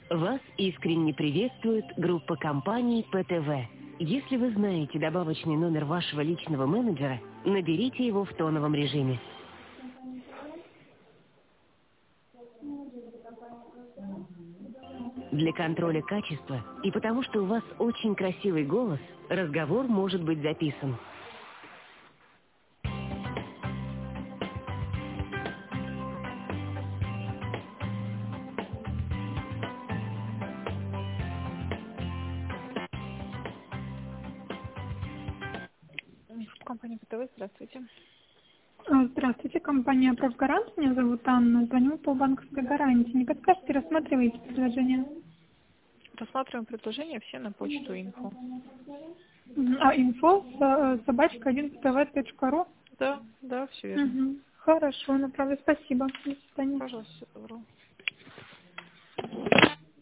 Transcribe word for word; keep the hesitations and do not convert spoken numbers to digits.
Вас искренне приветствует группа компаний Пэ Тэ Вэ. Если вы знаете добавочный номер вашего личного менеджера, наберите его в тоновом режиме. Для контроля качества и потому, что у вас очень красивый голос, разговор может быть записан. Компания Пэ Тэ Вэ, здравствуйте. Здравствуйте, компания «Профгарант». Меня зовут Анна. Звоню по банковской гарантии. Не подскажете, рассматриваете предложение? Рассматриваем предложения все на почту инфо. А, инфо с- собачка один пэ тэ вэ точка ру. Да, да, все верно. Угу. Хорошо, направлю. Спасибо. До свидания. Пожалуйста, всего доброго.